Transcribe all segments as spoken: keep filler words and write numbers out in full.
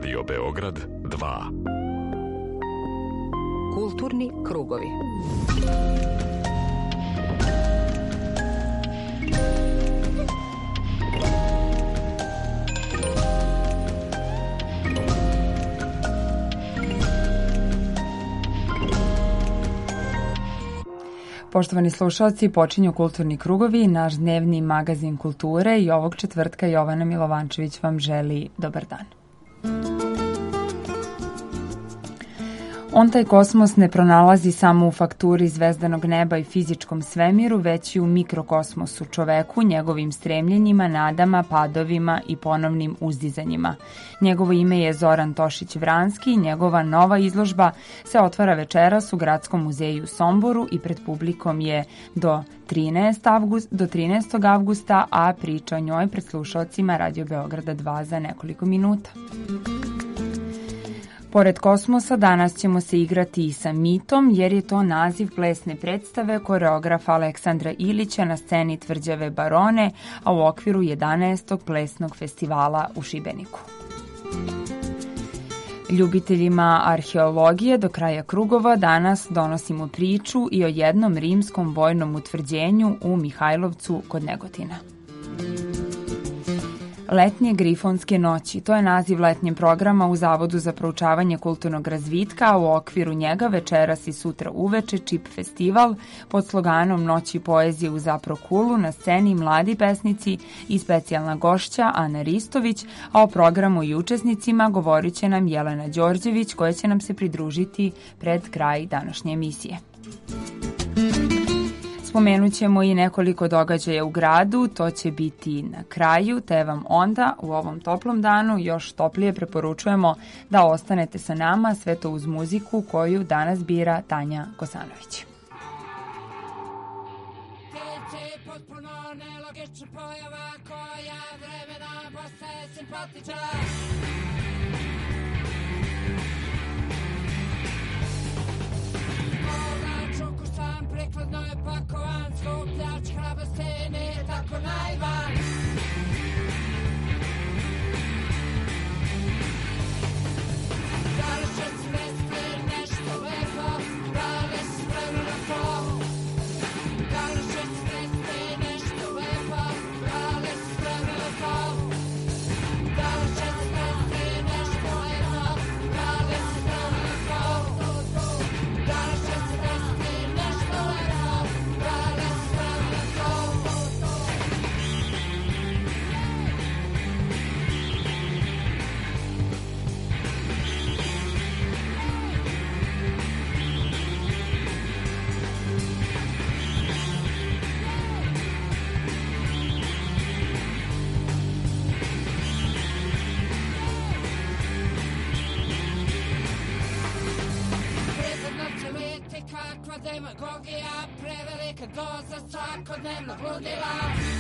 Radio Beograd dva. Kulturni krugovi. Poštovani slušalci, počinju Kulturni krugovi, naš dnevni magazin kulture i ovog četvrtka Jovana Milovančević vam želi dobar dan. On taj kosmos ne pronalazi samo u fakturi zvezdanog neba i fizičkom svemiru, već i u mikrokosmosu čoveku, njegovim stremljenjima, nadama, padovima i ponovnim uzdizanjima. Njegovo ime je Zoran Tošić-Vranski i njegova nova izložba se otvara večeras u Gradskom muzeju u Somboru i pred publikom je do trinaestog avgusta, a priča o njoj pred slušalcima Radio Beograda dva za nekoliko minuta. Pored kosmosa, danas ćemo se igrati i sa mitom, jer je to naziv plesne predstave koreografa Aleksandra Ilića na sceni Tvrđave Barone, a u okviru jedanaestog plesnog festivala u Šibeniku. Ljubiteljima arheologije do kraja krugova danas donosimo priču i o jednom rimskom vojnom utvrđenju u Mihajlovcu kod Negotina. Letnje grifonske noći, to je naziv letnjeg programa u Zavodu za proučavanje kulturnog razvitka, a u okviru njega večeras i sutra uveče Čip festival pod sloganom Noći poezije u Zaprokulu, na sceni mladi pesnici i specijalna gošća Ana Ristović, a o programu i učesnicima govorit će nam Jelena Đorđević, koja će nam se pridružiti pred kraj današnje emisije. Spomenut ćemo i nekoliko događaja u gradu, to će biti na kraju, te vam onda u ovom toplom danu još toplije preporučujemo da ostanete sa nama, sve to uz muziku koju danas bira Tanja Kosanović. Potpuno nelogična pojava koja vremena postaje simpatična. Prikladno je pakovan, skupljač hrabrosti nije tako naivan. Da li će svesti nešto lepo, da li si spremna na to? Da li će svesti nešto lepo, da li si spremna na to? Da li će svesti nešto lepo, da li si spremna na to? Da li će svesti nešto lepo, da li si spremna na to? Prizadno će biti kakva demagogija, prevelika doza svakodnevnog ludila.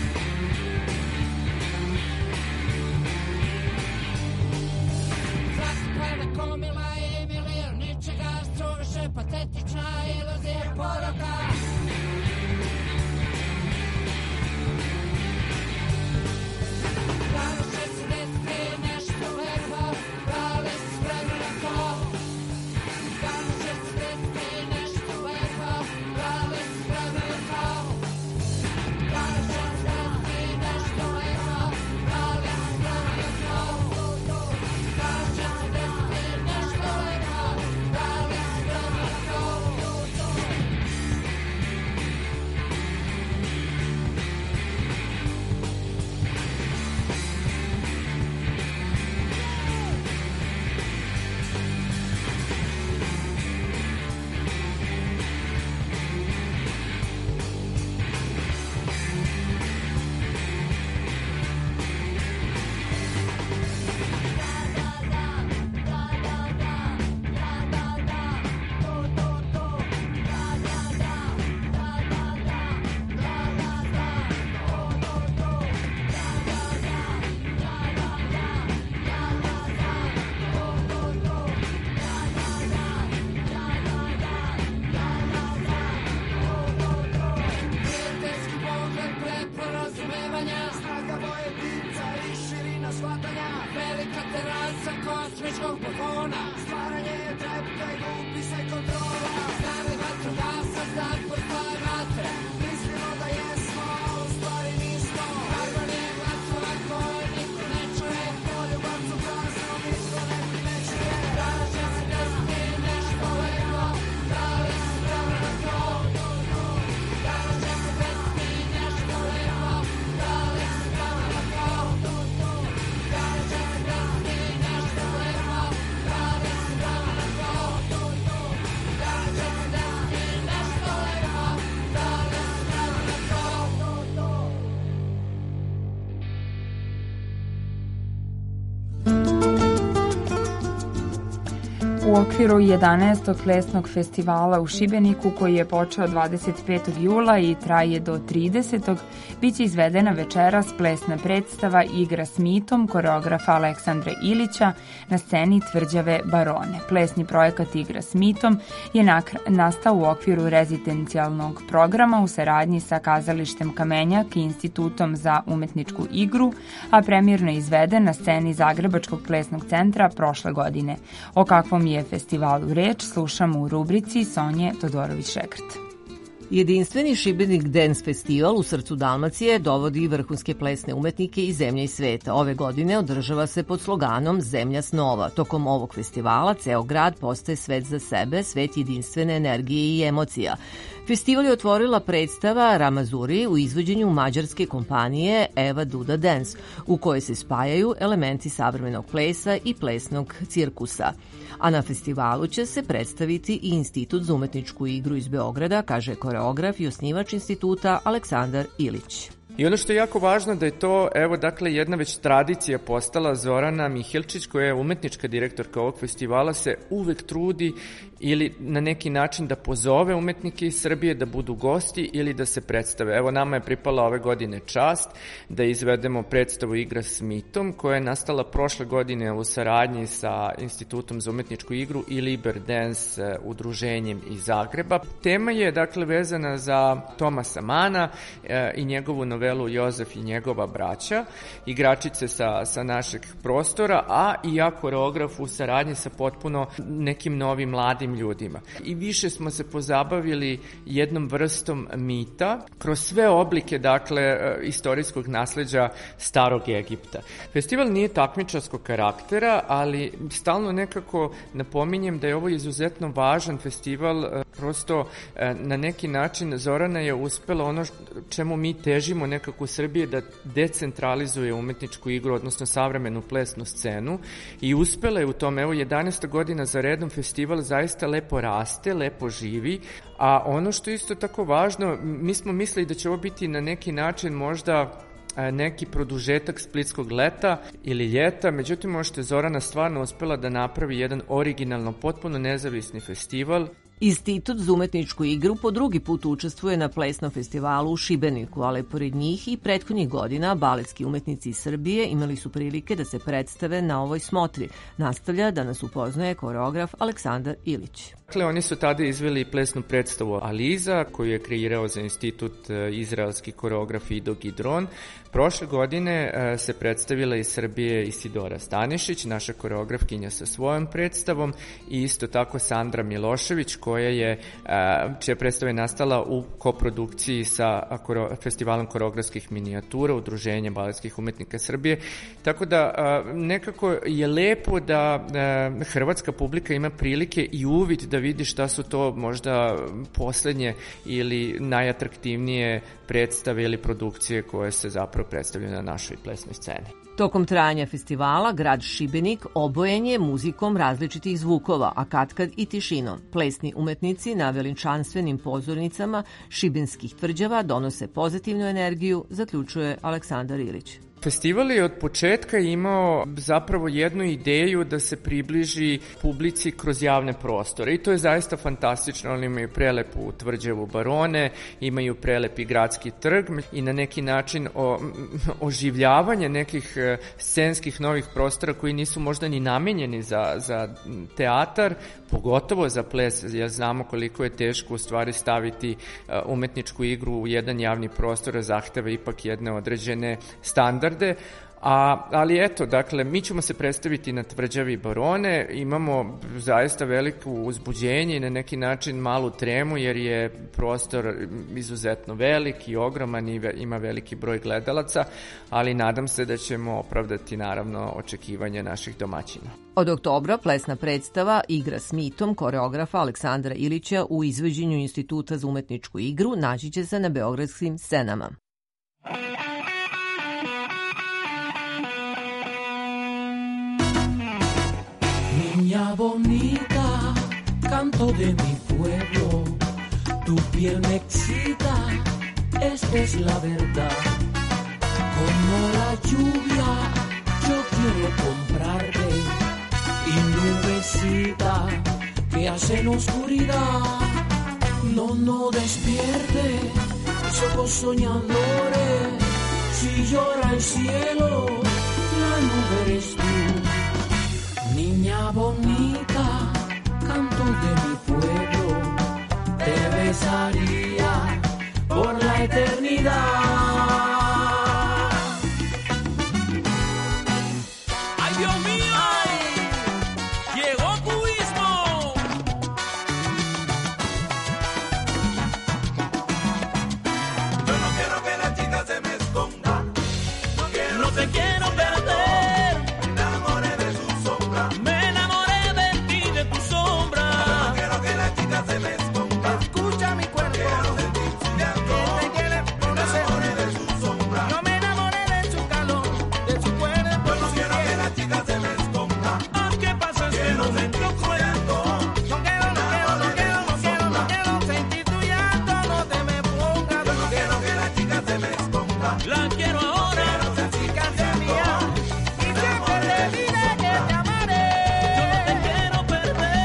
Zakupana komila i milion ničega, suviše patetična iluzija poroka. Da li će se desiti nešto lepo, da li si spremna na to? Da li će se desiti nešto lepo, da li si spremna na to? Da li će se desiti nešto lepo, da li si spremna na to? Da li će se desiti nešto lepo, da li si spremna na to? U okviru jedanaestog plesnog festivala u Šibeniku, koji je počeo dvadeset petog jula i traje do tridesetog biće izvedena večeras plesna predstava Igra s mitom koreografa Aleksandra Ilića na sceni Tvrđave Barone. Plesni projekat Igra s mitom je nastao u okviru rezidencijalnog programa u saradnji sa Kazalištem Kamenjak i Institutom za umetničku igru, a premijerno je izveden na sceni Zagrebačkog plesnog centra prošle godine. O kakvom je festivalu reč slušamo u rubrici Sonje Todorović-Šekrt. Jedinstveni Šibenik Dance Festival u srcu Dalmacije dovodi vrhunske plesne umetnike iz zemlje i sveta. Ove godine održava se pod sloganom Zemlja snova. Tokom ovog festivala ceo grad postaje svet za sebe, svet jedinstvene energije i emocija. Festival je otvorila predstava Ramazuri u izvođenju mađarske kompanije Eva Duda Dance, u kojoj se spajaju elementi savremenog plesa i plesnog cirkusa. A na festivalu će se predstaviti i Institut za umetničku igru iz Beograda, kaže koreograf i osnivač instituta Aleksandar Ilić. I ono što je jako važno da je to, evo dakle, jedna već tradicija postala. Zorana Mihilčić, koja je umetnička direktorka ovog festivala, se uvek trudi ili na neki način da pozove umetnike iz Srbije da budu gosti ili da se predstave. Evo, nama je pripala ove godine čast da izvedemo predstavu Igra s mitom, koja je nastala prošle godine u saradnji sa Institutom za umetničku igru i Liber Dance udruženjem iz Zagreba. Tema je, dakle, vezana za Tomasa Mana e, i njegovu novelu Jozef i njegova braća, igračice sa, sa našeg prostora, a i ja koreograf u saradnji sa potpuno nekim novim mladim ljudima. I više smo se pozabavili jednom vrstom mita kroz sve oblike, dakle, istorijskog nasleđa starog Egipta. Festival nije takmičarskog karaktera, ali stalno nekako napominjem da je ovo izuzetno važan festival. Prosto na neki način Zorana je uspela ono čemu mi težimo nekako u Srbiji, da decentralizuje umetničku igru, odnosno savremenu plesnu scenu, i uspela je u tome. Evo, jedanaesta godina za redom festival zaista lepo raste, lepo živi, a ono što je isto tako važno, mi smo mislili da će ovo biti na neki način možda neki produžetak splitskog leta ili ljeta, međutim ono što je Zorana stvarno uspela da napravi jedan originalno, potpuno nezavisni festival. Institut za umetničku igru po drugi put učestvuje na plesnom festivalu u Šibeniku, ali pored njih i prethodnih godina baletski umetnici iz Srbije imali su prilike da se predstave na ovoj smotri. Nastavlja da nas upoznaje koreograf Aleksandar Ilić. Dakle, oni su tada izveli plesnu predstavu Aliza, koju je kreirao za institut izraelski koreograf Ido Gidron. Prošle godine se predstavila iz Srbije Isidora Stanišić, naša koreografkinja sa svojom predstavom, i isto tako Sandra Milošević, koja je, čija predstava je nastala u koprodukciji sa Festivalom koreografskih minijatura, Udruženja baletskih umetnika Srbije. Tako da nekako je lepo da hrvatska publika ima prilike i uvid da vidi šta su to možda poslednje ili najatraktivnije predstave ili produkcije koje se zapravo predstavljaju na našoj plesnoj sceni. Tokom trajanja festivala grad Šibenik obojen je muzikom različitih zvukova, a katkad i tišinom. Plesni umetnici na veličanstvenim pozornicama šibenskih tvrđava donose pozitivnu energiju, zaključuje Aleksandar Ilić. Festival je od početka imao zapravo jednu ideju da se približi publici kroz javne prostore i to je zaista fantastično. Oni imaju prelepu Tvrđavu Barone, imaju prelepi gradski trg i na neki način o, oživljavanje nekih scenskih novih prostora koji nisu možda ni namenjeni za, za teatar, pogotovo za ples, jer znamo koliko je teško u stvari staviti umetničku igru u jedan javni prostor, zahteva ipak jedne određene standarde. A, ali eto, dakle, mi ćemo se predstaviti na Tvrđavi Barone, imamo zaista veliko uzbuđenje i na neki način malu tremu, jer je prostor izuzetno velik i ogroman i ima veliki broj gledalaca, ali nadam se da ćemo opravdati naravno očekivanje naših domaćina. Od oktobra plesna predstava Igra s mitom koreografa Aleksandra Ilića u izvođenju Instituta za umetničku igru naći će se na beogradskim scenama. Niña bonita, canto de mi pueblo, tu piel me excita, esta es la verdad. Como la lluvia, yo quiero comprarte y y nubecita que hacen oscuridad. No, no despierte, mis ojos soñadores. Si llora el cielo, la nube eres tú. Niña bonita, canto de mi pueblo, te besaría por la eternidad. ¡Ay, Dios mío! ¡Llegó cubismo! Yo no quiero que la chica se me esconda. No quiero, No te quiero perder. me enamoré de su sombra. Me enamoré de ti, de tu sombra. Yo no quiero que la chica se me esconda. Escucha mi cuerpo. Quiero sentir su llanto. Te quiere Me conocer. enamoré de su sombra. Yo me enamoré de su calor, de su cuerpo. Yo no quiero que la chica se me esconda. ¿Qué pasa este Quiero momento sentir su cruel? llanto. No quiero, no quiero, no quiero, no quiero, no quiero sentir tu llanto. No te me pongas. Yo no quiero que la chica se me esconda. La quiero ahora. Quiero sentir Que su sea mía. llanto. Y siempre te diré que te amaré. Yo no te quiero perder.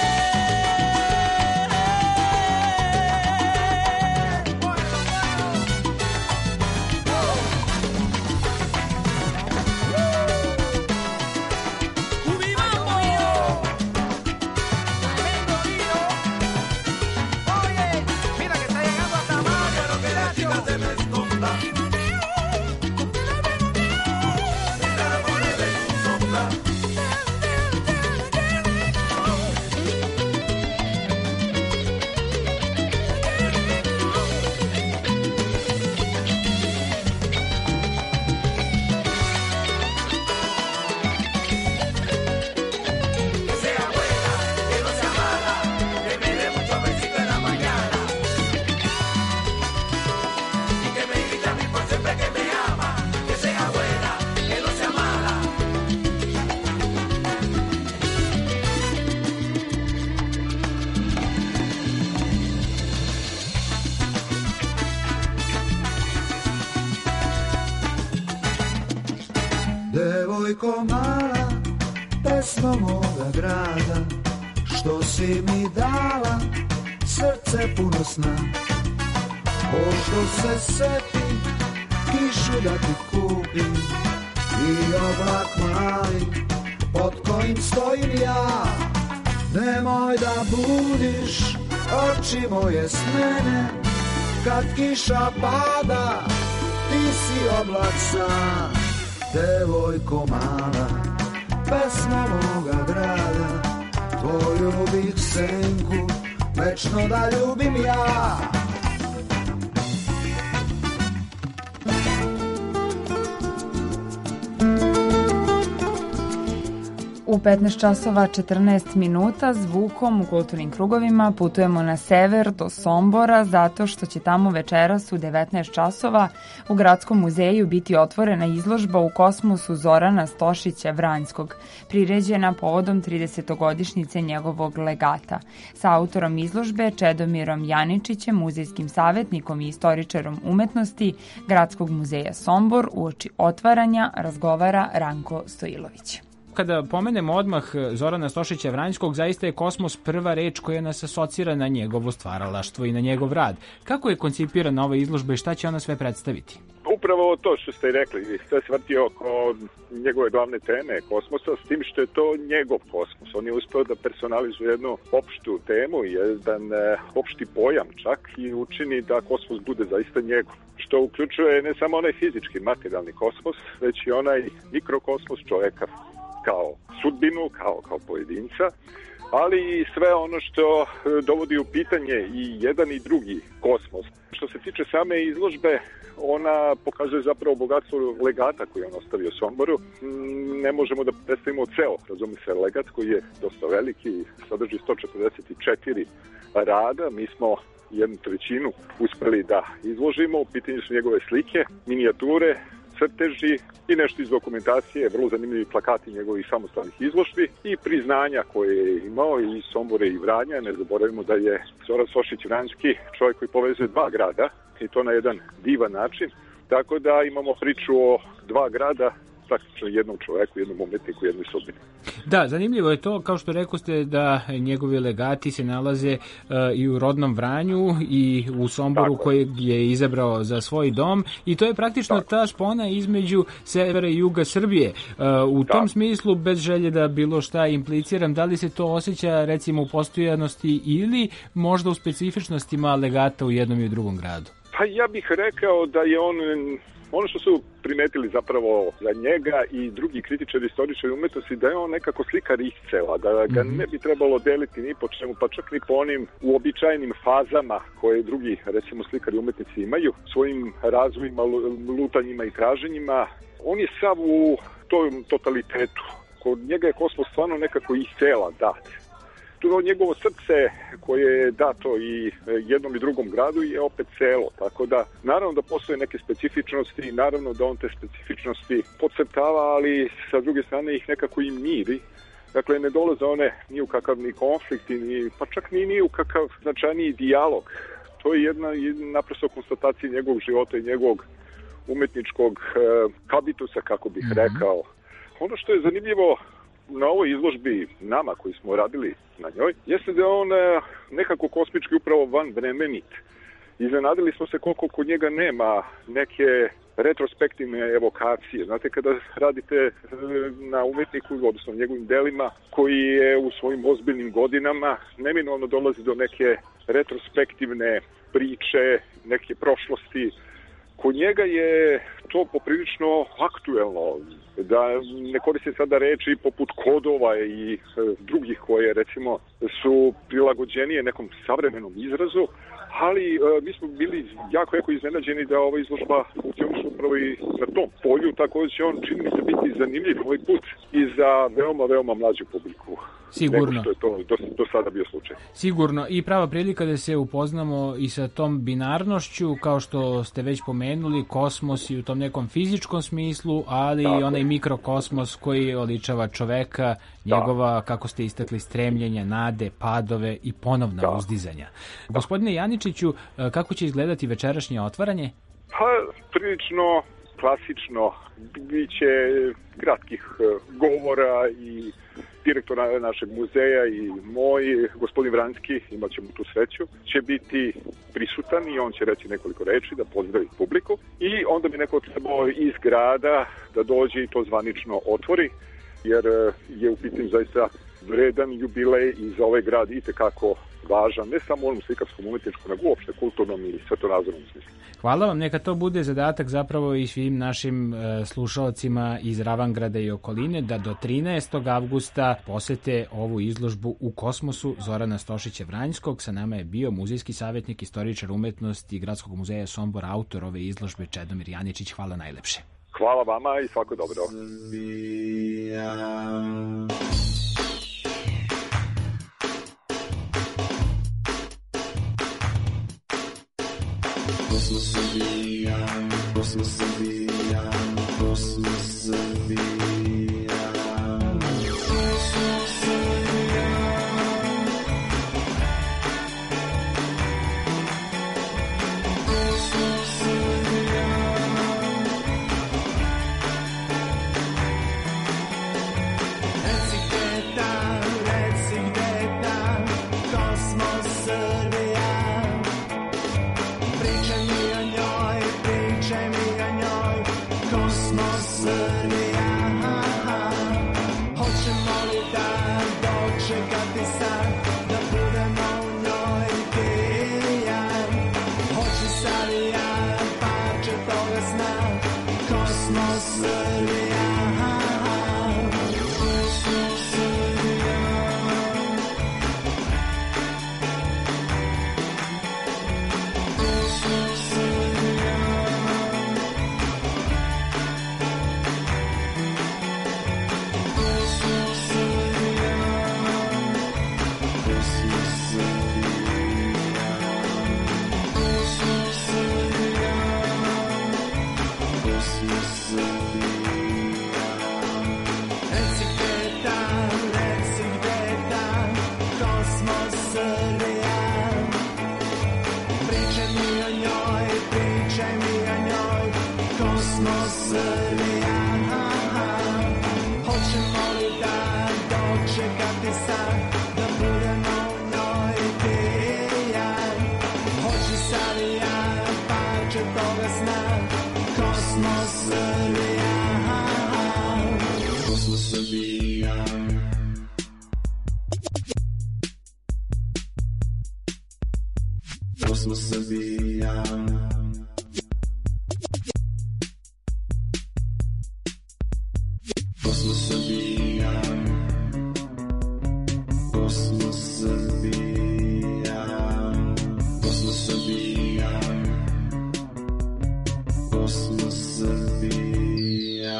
¡Cubibambo! Tremendo lío. Oye, mira que está llegando hasta más. Quiero que la chica se me esconda. Me enamoré de su sombra. Que sea buena, que no sea mala, que me dé muchos besitos en la mañana y que me invite a mí por siempre que me ama. Que sea buena, que no sea mala. Devojko mala, pesmo moga grada, što si mi dala srce puno sna. Pošto se setim kišu da ti kupim i oblak mali pod kojim stojim ja. Nemoj da budiš oči moje s mene, kad kiša pada ti si oblak sam. Devojko mala, pesma moga grada, tvoju bih senku večno da ljubim ja. U petnaest časova četrnaest minuta zvukom u kulturnim krugovima putujemo na sever do Sombora zato što će tamo večeras u devetnaest časova u Gradskom muzeju biti otvorena izložba u kosmosu Zorana Stošića Vranjskog, priređena povodom tridesetogodišnjice njegovog legata. Sa autorom izložbe Čedomirom Janičićem, muzejskim savjetnikom i istoričarom umetnosti Gradskog muzeja Sombor, uoči otvaranja razgovara Ranko Stojilović. Kada pomenemo odmah Zorana Stošića Vranjskog, zaista je kosmos prva reč koja nas asocira na njegovo stvaralaštvo i na njegov rad. Kako je koncipirana ova izložba i šta će ona sve predstaviti? Upravo to što ste rekli, sve se vrti oko njegove glavne teme kosmosa, s tim što je to njegov kosmos. On je uspeo da personalizuje jednu opštu temu, jedan opšti pojam čak i učini da kosmos bude zaista njegov. Što uključuje ne samo onaj fizički, materijalni kosmos, već i onaj mikrokosmos čoveka kao sudbinu, kao, kao pojedinca, ali i sve ono što dovodi u pitanje i jedan i drugi kosmos. Što se tiče same izložbe, ona pokazuje zapravo bogatstvo legata koji je on ostavio Somboru. Ne možemo da predstavimo ceo, razumije se, legat koji je dosta veliki, sadrži sto četrdeset četiri rada. Mi smo jednu trećinu uspeli da izložimo. U pitanju su njegove slike, minijature, crteži i nešto iz dokumentacije, vrlo zanimljivi plakati njegovih samostalnih izložbi i priznanja koje je imao i Sombore i Vranja. Ne zaboravimo da je Zoran Stošić Vranjski čovjek koji povezuje dva grada i to na jedan divan način. Tako da imamo priču o dva grada praktično jednom čoveku, jednom umetniku, jednoj sudbini. Da, zanimljivo je to, kao što rekoste, da njegovi legati se nalaze uh, i u rodnom Vranju i u Somboru tako kojeg je izabrao za svoj dom i to je praktično tako ta spona između severa i juga Srbije. Uh, u tako. tom smislu, bez želje da bilo šta impliciram, da li se to osjeća recimo u postojanosti ili možda u specifičnostima legata u jednom i u drugom gradu? Pa ja bih rekao da je on, ono što su primetili zapravo za njega i drugi kritičari istoričari umetnosti, da je on nekako slikar iscela, da ga ne bi trebalo deliti ni po čemu, pa čak ni po onim uobičajenim fazama koje drugi, recimo, slikari umetnici imaju, svojim razvojima, lutanjima i traženjima. On je sav u tom totalitetu. Kod njega je kosmos stvarno nekako iscela dat. To njegovo srce koje je dato i jednom i drugom gradu je opet celo, tako da naravno da postoje neke specifičnosti, naravno da on te specifičnosti podcrtava, ali sa druge strane ih nekako i miri. Dakle, ne dolaze one ni u kakav ni konflikt, ni, pa čak ni, ni u kakav značajniji dijalog. To je jedna, jedna naprosto konstatacija njegovog života i njegovog umetničkog eh, habitusa, kako bih mm-hmm. rekao. Ono što je zanimljivo na ovoj izložbi nama koji smo radili na njoj, jeste da je on nekako kosmički upravo vanvremenit. Iznenadili smo se koliko kod njega nema neke retrospektivne evokacije. Znate, kada radite na umetniku, odnosno njegovim delima, koji je u svojim ozbiljnim godinama, neminovno dolazi do neke retrospektivne priče, neke prošlosti. Kod njega je to poprilično aktuelno, da ne koristim sada reči poput kodova i e, drugih koje, recimo, su prilagođenije nekom savremenom izrazu, ali e, mi smo bili jako, jako iznenađeni da ova izložba funkcioniše upravo i na tom polju, tako da će on, čini mi se, biti zanimljiv ovaj put i za veoma, veoma mlađu publiku. Sigurno. Nego što je to do, do sada bio slučaj. Sigurno. I prava prilika da se upoznamo i sa tom binarnošću, kao što ste već pomenuli, kosmos i u tom nekom fizičkom smislu, ali i onaj mikrokosmos koji oličava čoveka, njegova, da. kako ste istakli, stremljenja, nade, padove i ponovna da. uzdizanja. Da. Gospodine Janičiću, kako će izgledati večerašnje otvaranje? Pa, prilično klasično. Biće kratkih govora i direktora našeg muzeja i moj, gospodin Vranjski, imat ćemo tu sreću, će biti prisutan i on će reći nekoliko reči da pozdravi publiku i onda bi neko trebao iz grada da dođe i to zvanično otvori, jer je u pitanju zaista vredan jubilej i za ovaj grad itekako važan, ne samo u onom slikarskom umetničkom, nego uopšte kulturnom i svetonazorom smislu. Hvala vam, neka to bude zadatak zapravo i svim našim e, slušalcima iz Ravangrada i okoline da do trinaestog avgusta posete ovu izložbu u Kosmosu Zorana Stošića Vranjskog. Sa nama je bio muzejski savjetnik, istoričar umetnosti Gradskog muzeja Sombor, autor ove izložbe Čedomir Janičić. Hvala najlepše. Hvala vama i svako dobro. Kosmos Srbija, Kosmos Srbija, Kosmos Srbija. Kosmos Srbija. Kosmos Srbija. Reci gde tam, reci gde tam, Kosmos Srbija. Pričaj mi o njoj, pričaj mi o njoj, Kosmos Srbija. Hoćemo li da dočekati sad, da budemo u njoj ti i ja? Hoće sad i ja, parče toga sna, Kosmos Srbija. Kosmos Srbija. Kosmos Srbija. Srbija, parče toga sna, Kosmos Srbija, Kosmos Srbija. Kosmos Srbija. Kosmos Srbija. Kosmos Srbija. Kosmos Srbija. Kosmos Srbija.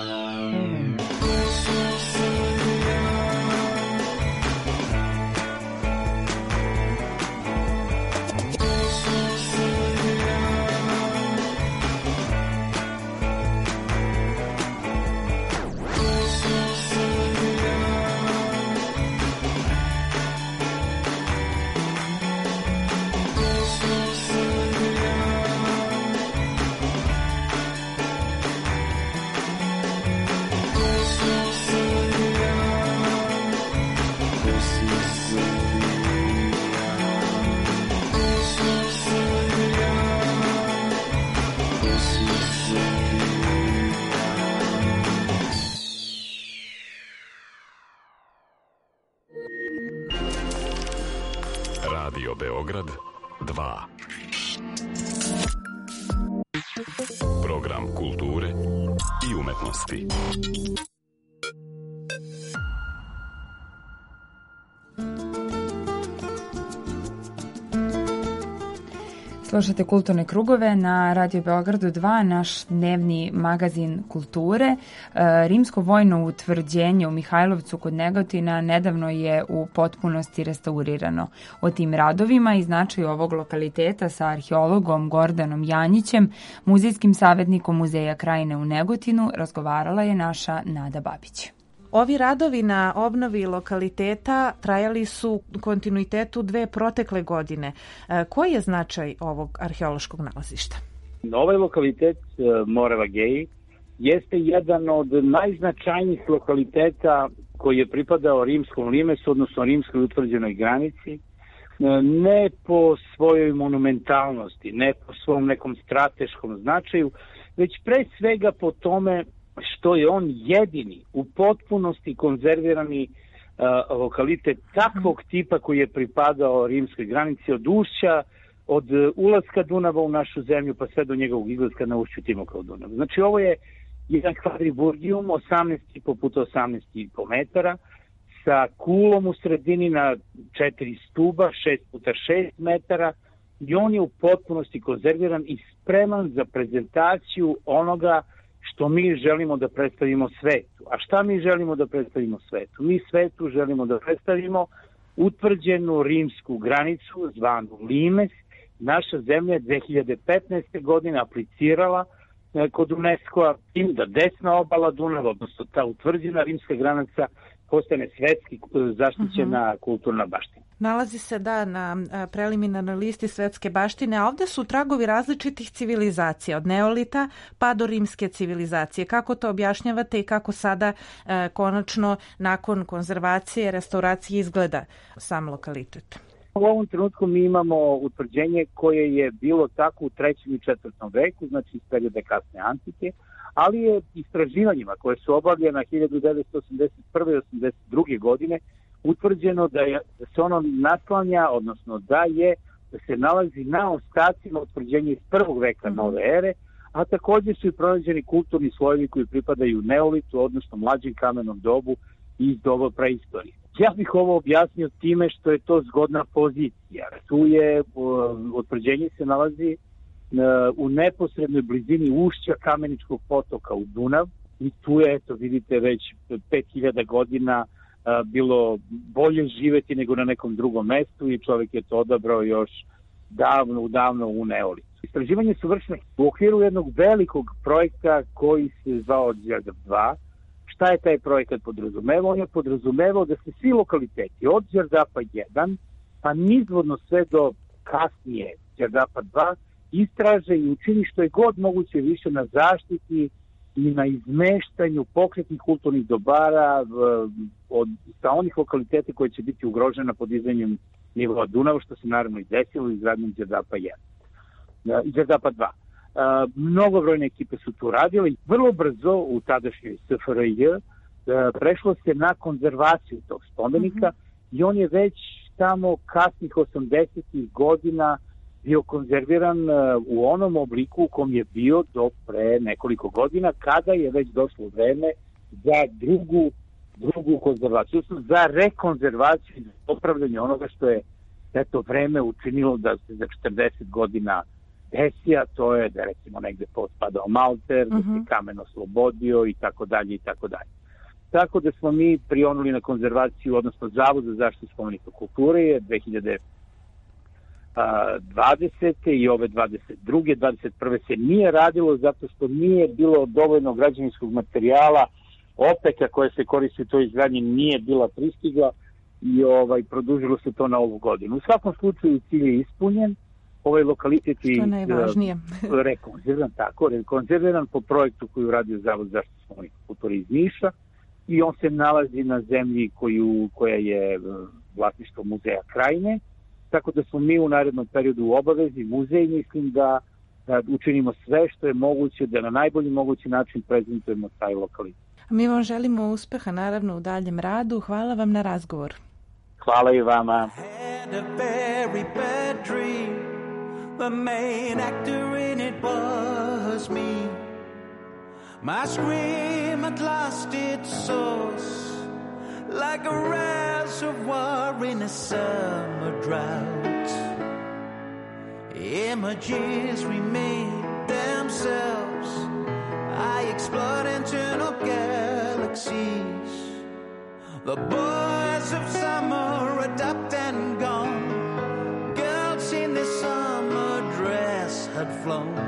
Radio Beograd dva. Program kulture i umetnosti. Slušate Kulturne krugove na Radio Beogradu dva, naš dnevni magazin kulture. Rimsko vojno utvrđenje u Mihajlovcu kod Negotina nedavno je u potpunosti restaurirano. O tim radovima i značaju ovog lokaliteta sa arheologom Gordanom Janjićem, muzejskim savjetnikom Muzeja Krajine u Negotinu, razgovarala je naša Nada Babić. Ovi radovi na obnovi lokaliteta trajali su u kontinuitetu dve protekle godine. E, koji je značaj ovog arheološkog nalazišta? Ovaj lokalitet Morava Geji jeste jedan od najznačajnijih lokaliteta koji je pripadao rimskom limesu, odnosno rimskoj utvrđenoj granici, ne po svojoj monumentalnosti, ne po svom nekom strateškom značaju, već pre svega po tome što je on jedini u potpunosti konzervirani uh, lokalitet takvog tipa koji je pripadao rimskoj granici od ušća, od ulaska Dunava u našu zemlju pa sve do njegovog izlaska na ušću Timoka u Dunav. Znači ovo je jedan kvadriburgijum osamnaest i po puta osamnaest i po metara sa kulom u sredini na četiri stuba, šest puta šest metara i on je u potpunosti konzerviran i spreman za prezentaciju onoga što mi želimo da predstavimo svetu. A šta mi želimo da predstavimo svetu? Mi svetu želimo da predstavimo utvrđenu rimsku granicu, zvanu Limes. Naša zemlja je dve hiljade petnaeste. godine aplicirala kod UNESCO-a tim da desna obala Dunava, odnosno ta utvrđena rimska granica, postane svetski zaštićena uh-huh. kulturna baština. Nalazi se da na preliminarnoj listi svetske baštine, a ovde su tragovi različitih civilizacija, od neolita pa do rimske civilizacije. Kako to objašnjavate i kako sada e, konačno nakon konzervacije, restauracije izgleda sam lokalitet? U ovom trenutku mi imamo utvrđenje koje je bilo tako u trećem i četvrtom veku, znači iz perioda kasne antike, ali je istraživanjima koje su obavljena hiljadu devetsto osamdeset prve i osamdeset druge. godine utvrđeno da, je, da se ono naslanja, odnosno da je da se nalazi na ostacima utvrđenja iz prvog veka nove ere, a također su i pronađeni kulturni slojevi koji pripadaju neolitu, odnosno mlađem kamenom dobu iz doba preistorije. Ja bih ovo objasnio time što je to zgodna pozicija. Tu je, utvrđenje se nalazi u neposrednoj blizini ušća Kameničkog potoka u Dunav i tu je, eto vidite, već pet hiljada godina bilo bolje živeti nego na nekom drugom mestu i čovjek je to odabrao još davno, davno u neolitu. Istraživanje su vršene u okviru jednog velikog projekta koji se zvao Đerdap dva. Šta je taj projekat podrazumevao? On je podrazumevao da se svi lokaliteti od Đerdapa jedan pa nizvodno sve do kasnije Đerdapa dva istraže i učini što je god moguće više na zaštiti i na izmeštanju pokretnih kulturnih dobara od, sa onih lokaliteta koji će biti ugrožena podizanjem nivoa Dunava, što se naravno i desilo izgradnjom Đerdapa jedan. i Đerdapa dva. Uh, mnogobrojne ekipe su tu radile i vrlo brzo u tadašnjoj S F R J uh, prešlo se na konzervaciju tog spomenika mm-hmm. i on je već tamo kasnih osamdesetih godina bio konzerviran uh, u onom obliku u kom je bio do pre nekoliko godina, kada je već došlo vreme za drugu, drugu konzervaciju, za rekonzervaciju i popravljanje onoga što je eto vreme učinilo da se za četrdeset godina desija, to je da recimo negde pospadao Malter, uh-huh. da se kamen oslobodio i tako dalje i tako dalje. Tako da smo mi prionuli na konzervaciju, odnosno Zavod za zaštitu spomenika kulture je dve hiljade dvadesete i ove dvadeset druge dvadeset prve se nije radilo zato što nije bilo dovoljno građevinskog materijala, opeka koja se koristi u toj izgradnji nije bila pristigla i ovaj produžilo se to na ovu godinu. U svakom slučaju cilj je ispunjen. Ovaj lokalitet je rekonzerviran, tako, rekonzerviran po projektu koju radio Zavod za zaštitu spomenika kulture iz Niša i on se nalazi na zemlji koju, koja je vlasništvo Muzeja Krajine, tako da smo mi u narednom periodu u obavezi, muzej, mislim da, da učinimo sve što je moguće, da na najbolji mogući način prezentujemo taj lokalitet. Mi vam želimo uspeha naravno u daljem radu. Hvala vam na razgovor. Hvala i vama. The main actor in it was me. My scream had lost its source, like a reservoir in a summer drought. Images remade themselves. I explored internal galaxies. The boys of summer are dubbed and gone. Girls in the summer dress had flown.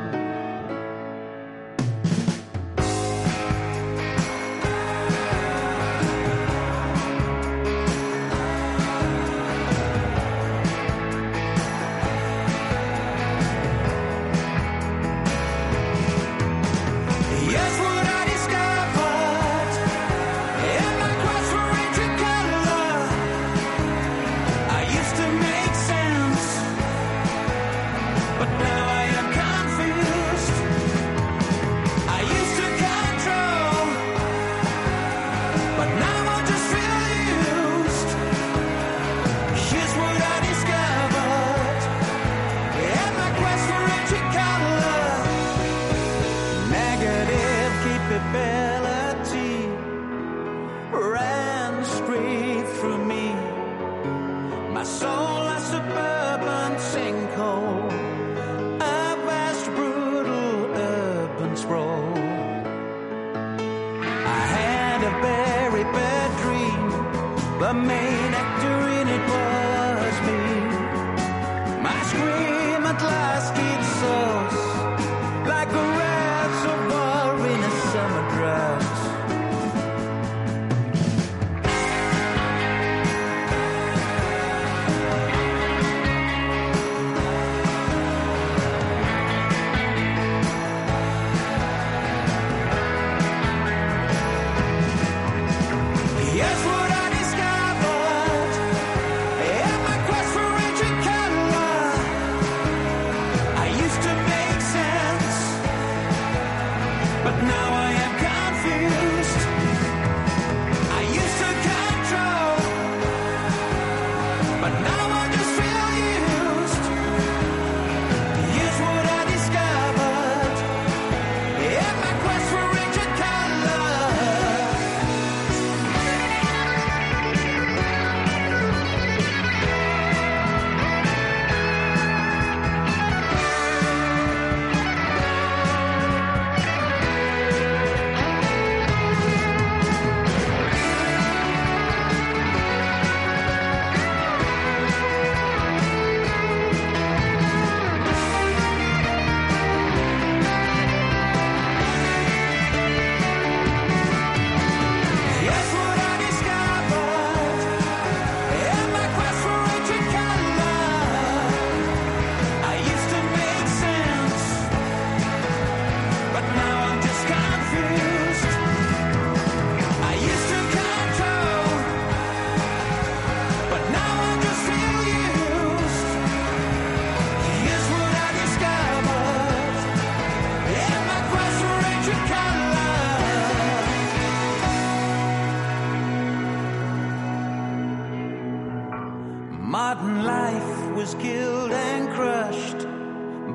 But now I am confident.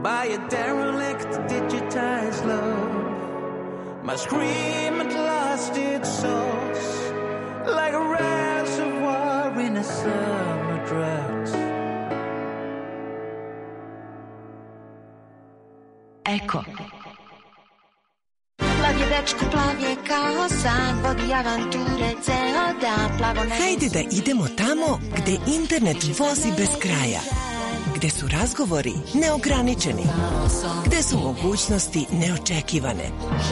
by a derelict digitized love. My scream had lost its source, like a reservoir in a summer drought. Eko. Plav je dečko, plav je kao san, vodi avanture ceo dan, plavo ne... Hajde da idemo tamo gde internet vozi bez kraja, gde su razgovori neograničeni, gde su mogućnosti neočekivane.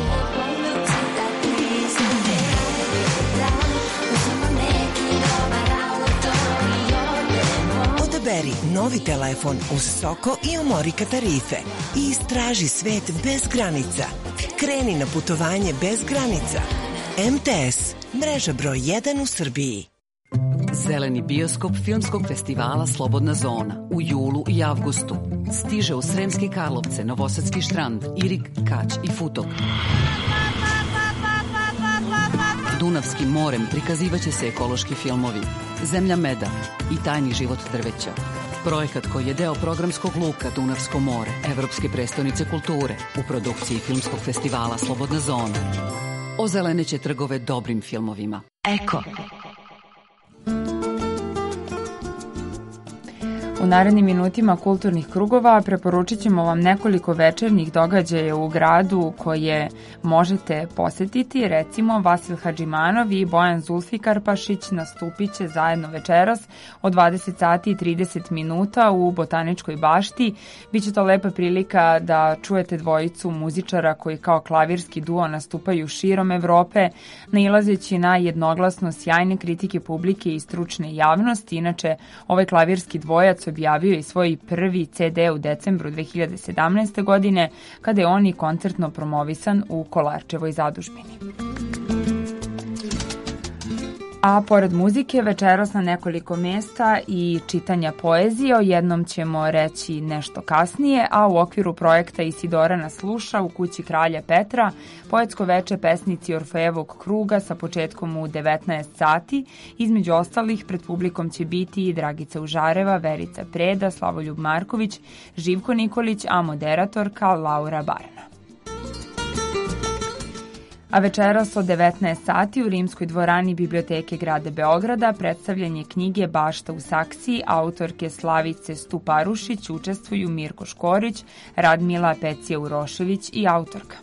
Odaberi novi telefon uz Soko i Umorika tarife i istraži svet bez granica. Kreni na putovanje bez granica. M T S, mreža broj jedan u Srbiji. Zeleni bioskop Filmskog festivala Slobodna zona u julu i avgustu stiže u Sremske Karlovce, Novosadski Štrand, Irig, Kać i Futog. Dunavskim morem prikazivaće se ekološki filmovi Zemlja meda i Tajni život drveća. Projekat koji je deo programskog luka Dunavsko more, Evropske prestonice kulture u produkciji Filmskog festivala Slobodna zona. Ozeleneće trgove dobrim filmovima. Eko. U narednim minutima kulturnih krugova preporučit ćemo vam nekoliko večernjih događaja u gradu koje možete posetiti. Recimo, Vasil Hadžimanov i Bojan Zulfikarpašić nastupit će zajedno večeras od dvadeset sati i trideset minuta u Botaničkoj bašti. Biće to lepa prilika da čujete dvojicu muzičara koji kao klavirski duo nastupaju širom Evrope, nailazeći na jednoglasno sjajne kritike publike i stručne javnosti. Inače, ovaj klavirski dvojac objavio i svoj prvi C D u decembru dve hiljade sedamnaeste. godine, kada je on i koncertno promovisan u Kolarčevoj zadužbini. A pored muzike, večeras na nekoliko mesta i čitanja poezije, o jednom ćemo reći nešto kasnije, a u okviru projekta Isidora nas sluša u kući Kralja Petra, poetsko veče pesnici Orfejevog kruga sa početkom u devetnaest sati. Između ostalih, pred publikom će biti i Dragica Užareva, Verica Preda, Slavoljub Marković, Živko Nikolić, a moderatorka Laura Barna. A večeras od devetnaest sati u Rimskoj dvorani Biblioteke grada Beograda predstavljanje knjige Bašta u saksiji autorke Slavice Stuparušić učestvuju Mirko Škorić, Radmila Pecija Urošević i autorka.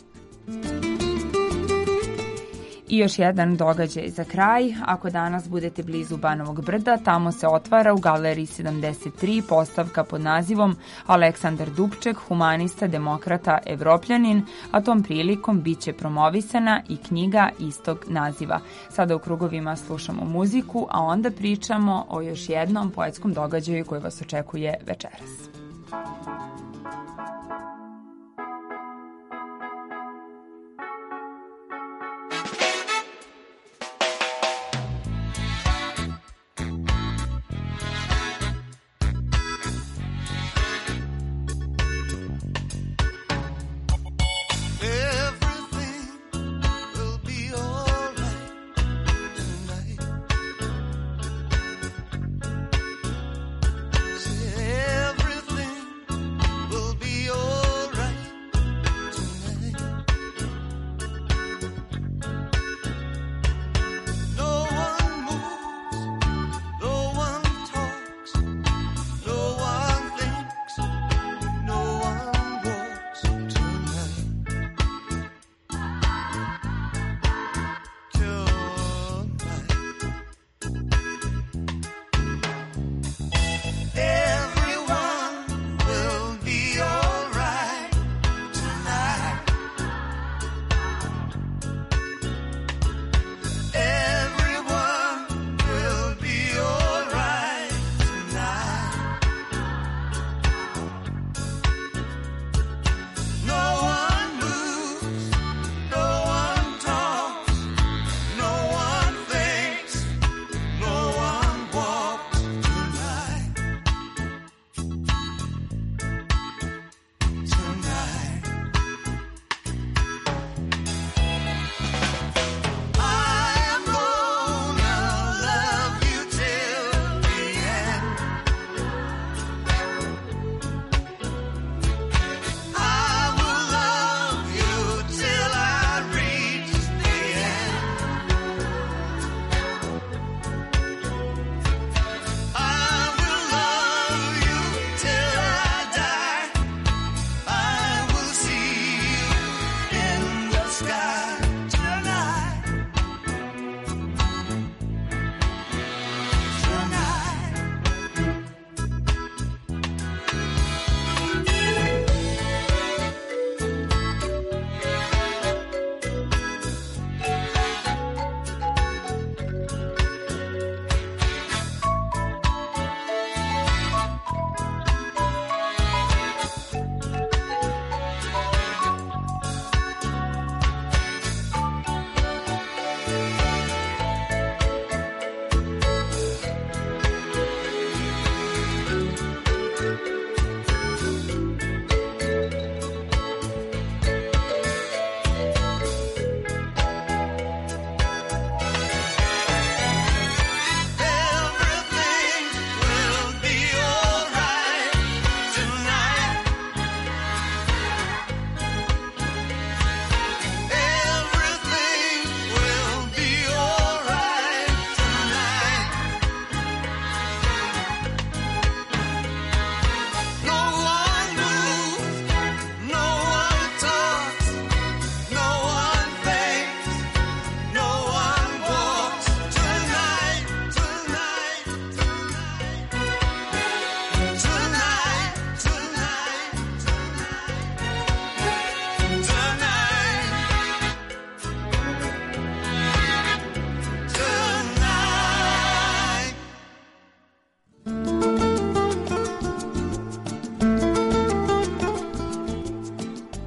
I još jedan događaj za kraj. Ako danas budete blizu Banovog brda, tamo se otvara u galeriji sedamdeset tri postavka pod nazivom Aleksandar Dubček, humanista, demokrata, evropljanin, a tom prilikom bit će promovisana i knjiga istog naziva. Sada u krugovima slušamo muziku, a onda pričamo o još jednom poetskom događaju koji vas očekuje večeras. Everything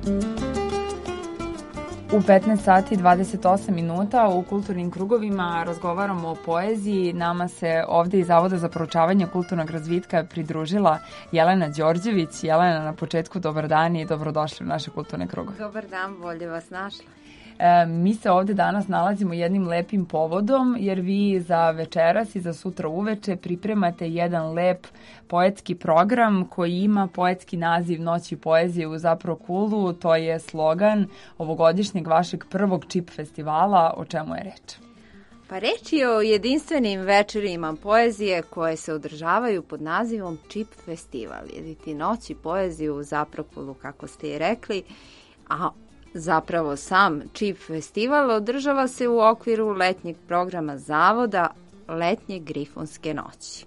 U petnaest sati i dvadeset osam minuta u kulturnim krugovima razgovaramo o poeziji. Nama se ovde iz Zavoda za proučavanje kulturnog razvitka pridružila Jelena Đorđević. Jelena, na početku dobar dan i dobrodošli u naše kulturne krugove. Dobar dan, bolje vas našla. E, mi se ovde danas nalazimo jednim lepim povodom, jer vi za večeras i za sutra uveče pripremate jedan lep poetski program koji ima poetski naziv Noći poezije u Zaprokulu. To je slogan ovogodišnjeg vašeg prvog Čip festivala. O čemu je reč? Pa reč je o jedinstvenim večerima poezije koje se održavaju pod nazivom Čip festival. Jediti Noći poezije u Zaprokulu, kako ste i rekli, a zapravo sam Čip festival održava se u okviru letnjeg programa Zavoda Letnje grifonske noći.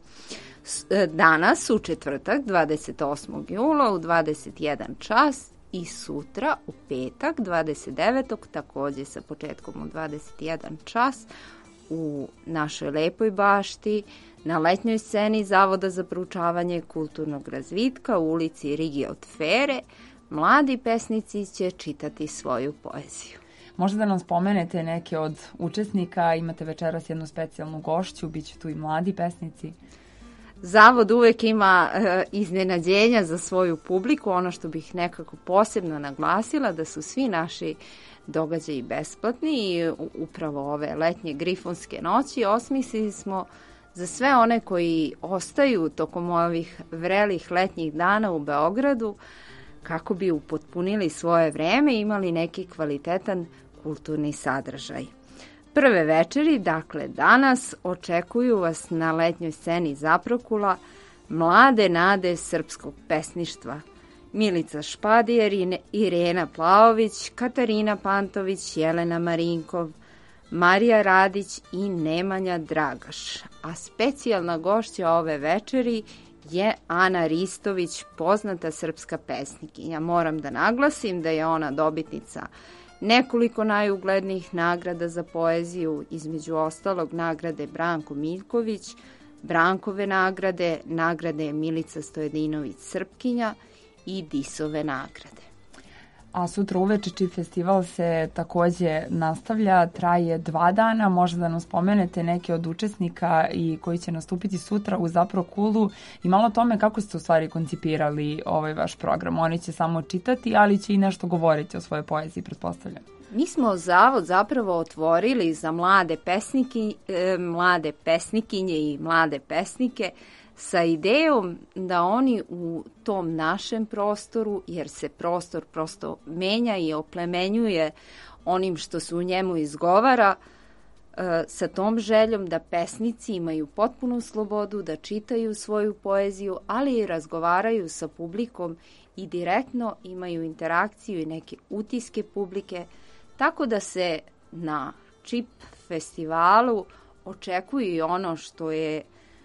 Danas, u četvrtak, dvadeset osmog jula u dvadeset jedan čas i sutra u petak, dvadeset devetog takođe sa početkom u dvadeset jedan čas u našoj lepoj bašti na letnjoj sceni Zavoda za proučavanje kulturnog razvitka u ulici Rigi od Fere, mladi pesnici će čitati svoju poeziju. Možda da nam spomenete neke od učesnika, imate večeras jednu specijalnu gošću, bit će tu i mladi pesnici. Zavod uvek ima e, iznenađenja za svoju publiku. Ono što bih nekako posebno naglasila da su svi naši događaji besplatni i upravo ove letnje grifonske noći osmislili smo za sve one koji ostaju tokom ovih vrelih letnjih dana u Beogradu kako bi upotpunili svoje vreme i imali neki kvalitetan kulturni sadržaj. Prve večeri, dakle danas, očekuju vas na letnjoj sceni Zaprokula mlade nade srpskog pesništva. Milica Špadijer, Irena Plaović, Katarina Pantović, Jelena Marinkov, Marija Radić i Nemanja Dragaš. A specijalna gošća ove večeri je Ana Ristović, poznata srpska pesnikinja. Moram da naglasim da je ona dobitnica nekoliko najuglednijih nagrada za poeziju, između ostalog nagrade Branko Miljković, Brankove nagrade, nagrade Milica Stojedinović Srpkinja i Disove nagrade. A sutra uveče Čip festival se takođe nastavlja, traje dva dana. Možda da nam spomenete neke od učesnika i koji će nastupiti sutra u Zaprokulu i malo o tome kako ste u stvari koncipirali ovaj vaš program. Oni će samo čitati, ali će i nešto govoriti o svojoj poeziji, pretpostavljam. Mi smo Zavod zapravo otvorili za mlade pesniki, e, mlade pesnikinje i mlade pesnike sa idejom da oni u tom našem prostoru, jer se prostor prosto menja i oplemenjuje onim što se u njemu izgovara, sa tom željom da pesnici imaju potpunu slobodu da čitaju svoju poeziju, ali i razgovaraju sa publikom i direktno imaju interakciju i neke utiske publike, tako da se na Čip festivalu očekuje i ono što je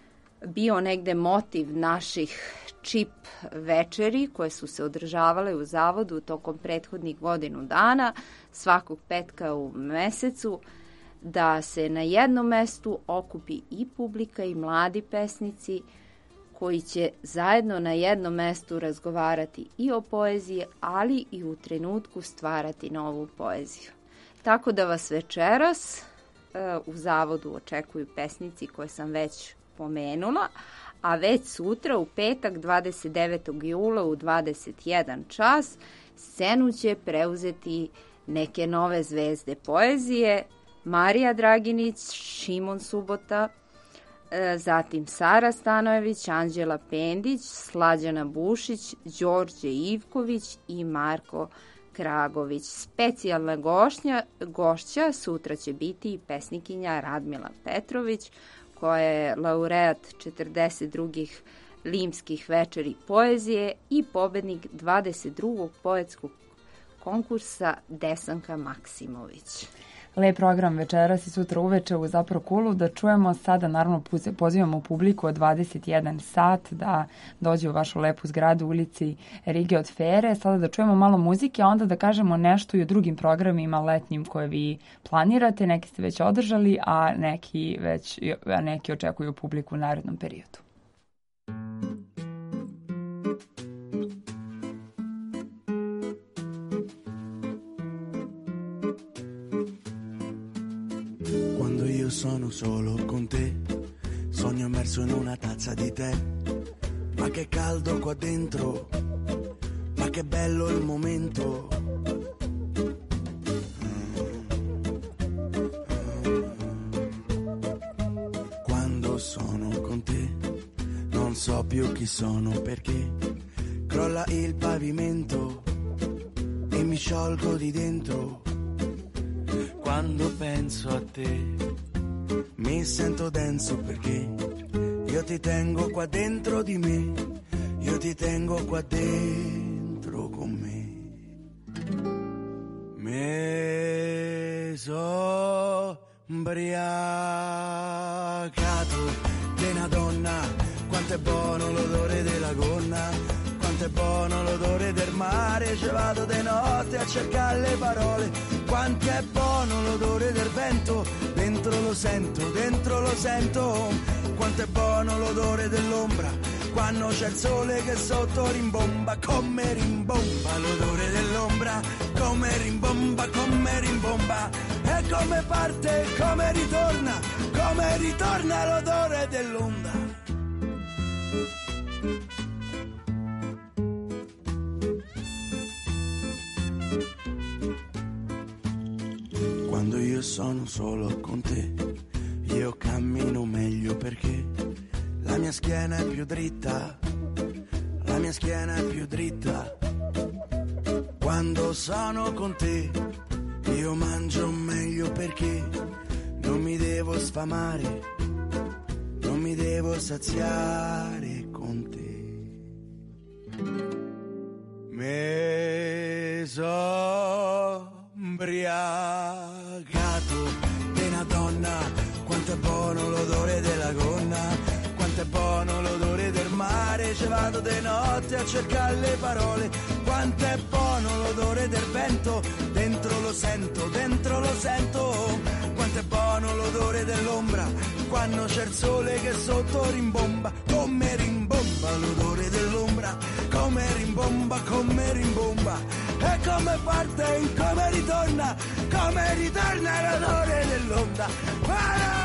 bio negde motiv naših Čip večeri koje su se održavale u Zavodu tokom prethodnih godinu dana, svakog petka u mesecu, da se na jednom mestu okupi i publika i mladi pesnici koji će zajedno na jednom mestu razgovarati i o poeziji, ali i u trenutku stvarati novu poeziju. Tako da vas večeras u Zavodu očekuju pesnici koje sam već pomenula, a već sutra u petak dvadeset devetog jula u dvadeset jedan čas scenu će preuzeti neke nove zvezde poezije, Marija Draginić, Šimon Subota, zatim Sara Stanojević, Anđela Pendić, Slađana Bušić, Đorđe Ivković i Marko Kragović. Specijalna gošnja, gošća sutra će biti i pesnikinja Radmila Petrović, koja je laureat četrdeset drugih limskih večeri poezije i pobednik dvadeset drugog poetskog konkursa Desanka Maksimović. Lep program večeras i sutra uveče u Zaprokulu. Da čujemo sada, naravno pozivamo publiku od dvadeset jedan sat da dođe u vašu lepu zgradu u ulici Rige od Fere. Sada da čujemo malo muzike, a onda da kažemo nešto i o drugim programima letnjim koje vi planirate. Neki ste već održali, a neki, već, a neki očekuju publiku u narednom periodu. sono solo con te, sogno immerso in una tazza di tè, ma che caldo qua dentro, ma che bello il momento. Quando sono con te non so più chi sono, perché crolla il pavimento e mi sciolgo di dentro. Quando penso a te mi sento denso, perché io ti tengo qua dentro di me, io ti tengo qua dentro con me. Me so ubriacato di una donna, quanto è buono l'odore della gonna, quanto è buono l'odore del mare, ci vado di notte a cercare le parole, quanto è buono l'odore del vento, dentro lo sento, dentro lo sento, quanto è buono l'odore dell'ombra, quando c'è il sole che sotto rimbomba, come rimbomba l'odore dell'ombra, come rimbomba, come rimbomba, e come parte, come ritorna, come ritorna l'odore dell'onda. Quando io sono solo con te, io cammino meglio, perché la mia schiena è più dritta, la mia schiena è più dritta. Quando sono con te, io mangio meglio, perché non mi devo sfamare, non mi devo saziare con te. Me so ubriacato di una donna, quanto è buono l'odore della gonna, quanto è buono l'odore del mare, ci vado di notte a cercare le parole, quanto è buono l'odore del vento, dentro lo sento, dentro lo sento, quanto è buono l'odore dell'ombra, quando c'è il sole che sotto rimbomba, come rimbomba l'odore dell'ombra, come rimbomba, come rimbomba, e come parte, come ritorna, come ritorna l'odore dell'onda. Ah!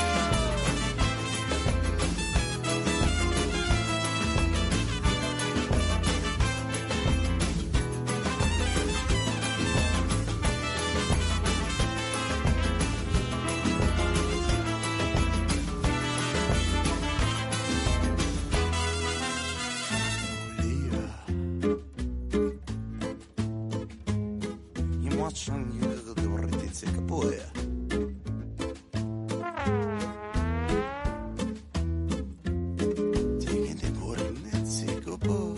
Watching you the vorrete che poi tiene pure mezzi che poi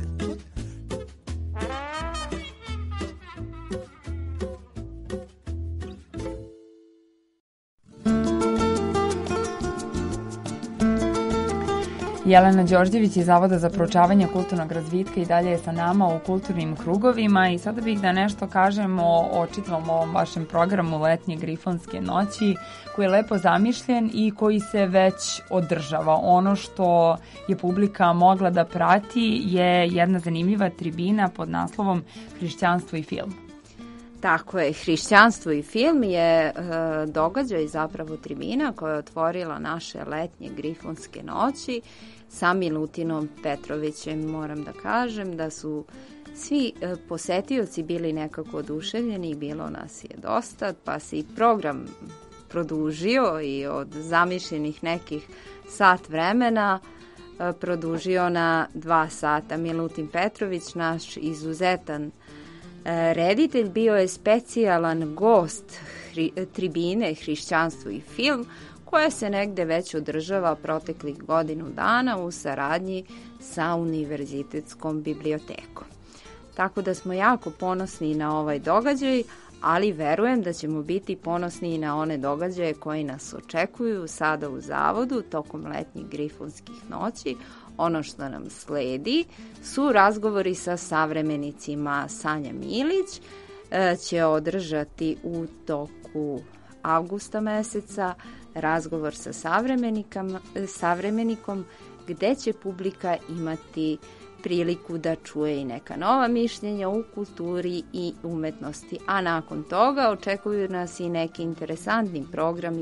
Jelena Đorđević iz Zavoda za proučavanje kulturnog razvitka i dalje je sa nama u kulturnim krugovima i sada bih da nešto kažemo o čitavom ovom vašem programu Letnje grifonske noći koji je lepo zamišljen i koji se već održava. Ono što je publika mogla da prati je jedna zanimljiva tribina pod naslovom Hrišćanstvo i film. Tako je, Hrišćanstvo i film je e, događaj, zapravo tribina koja je otvorila naše letnje grifonske noći sa Milutinom Petrovićem. Moram da kažem da su svi e, posetioci bili nekako oduševljeni, bilo nas je dosta, pa se i program produžio i od zamišljenih nekih sat vremena e, produžio na dva sata. Milutin Petrović, naš izuzetan reditelj, bio je specijalan gost hri, tribine Hrišćanstvo i film, koja se negde već održava proteklih godinu dana u saradnji sa Univerzitetskom bibliotekom. Tako da smo jako ponosni na ovaj događaj, ali verujem da ćemo biti ponosni i na one događaje koji nas očekuju sada u Zavodu tokom letnjih grifonskih noći. Ono što nam sledi su razgovori sa savremenicima. Sanja Milić e, će održati u toku avgusta meseca razgovor sa savremenikom gde će publika imati priliku da čuje i neka nova mišljenja u kulturi i umetnosti, a nakon toga očekuju nas i neki interesantni programi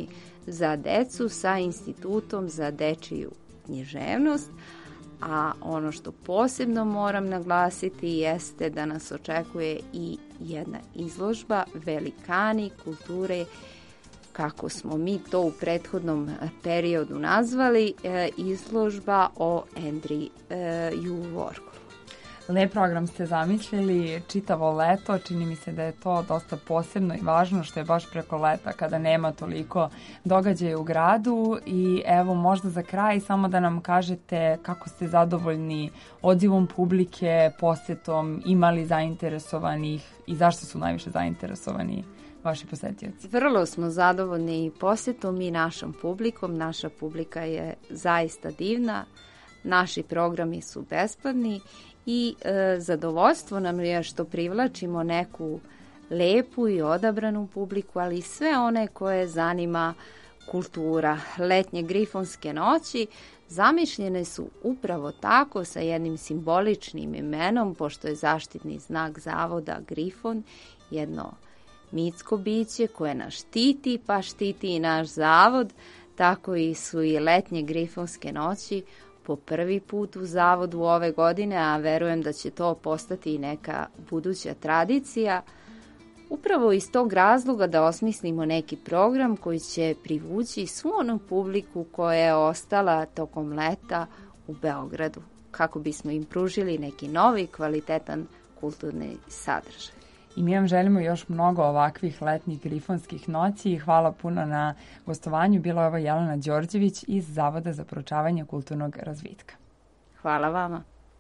za decu sa Institutom za dečiju književnost, a ono što posebno moram naglasiti jeste da nas očekuje i jedna izložba Velikani kulture, kako smo mi to u prethodnom periodu nazvali, izložba o Andrew Warholu. Lep program ste zamislili, čitavo leto, čini mi se da je to dosta posebno i važno što je baš preko leta kada nema toliko događaja u gradu. I evo možda za kraj samo da nam kažete kako ste zadovoljni odzivom publike, posetom, imali zainteresovanih i zašto su najviše zainteresovani vaši posetioci? Vrlo smo zadovoljni posetom i našom publikom. Naša publika je zaista divna, naši programi su besplatni i e, zadovoljstvo nam je što privlačimo neku lepu i odabranu publiku, ali i sve one koje zanima kultura. Letnje grifonske noći zamišljene su upravo tako sa jednim simboličnim imenom, pošto je zaštitni znak zavoda Grifon, jedno mitsko biće koje nas štiti, pa štiti i naš zavod, tako i su i letnje grifonske noći po prvi put u zavodu ove godine, a verujem da će to postati i neka buduća tradicija, upravo iz tog razloga da osmislimo neki program koji će privući svu onu publiku koja je ostala tokom leta u Beogradu, kako bismo im pružili neki novi kvalitetan kulturni sadržaj. I mi vam želimo još mnogo ovakvih letnjih grifonskih noći i hvala puno na gostovanju. Bila je ovo Jelena Đorđević iz Zavoda za proučavanje kulturnog razvitka. Hvala vama.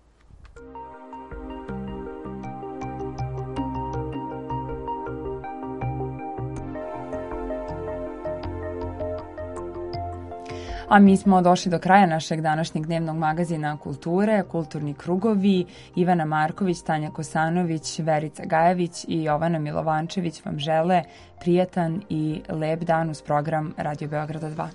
A mi smo došli do kraja našeg današnjeg dnevnog magazina kulture, Kulturni krugovi. Ivana Marković, Tanja Kosanović, Verica Gajević i Jovana Milovančević vam žele prijatan i lep dan uz program Radio Beograda dva.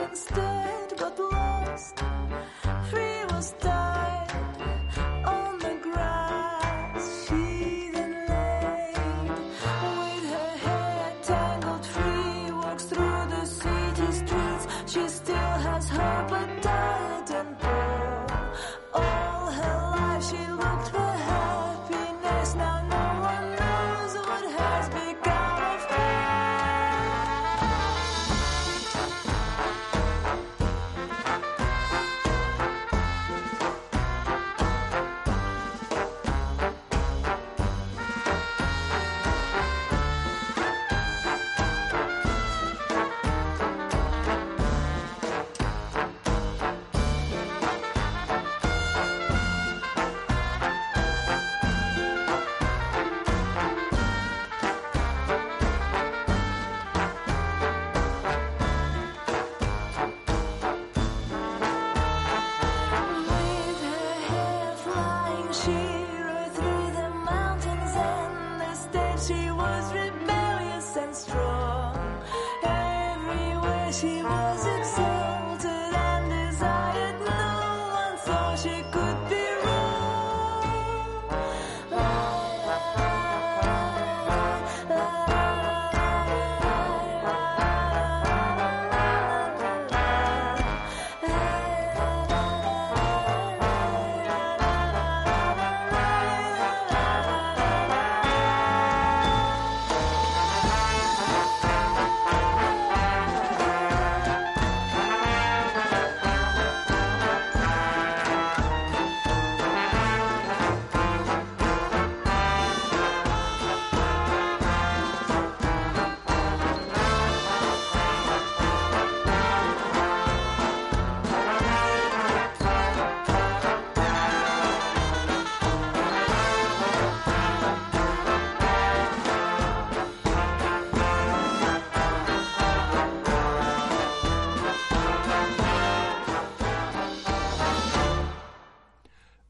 Instead, but lost, free was tied on the She was exhausted.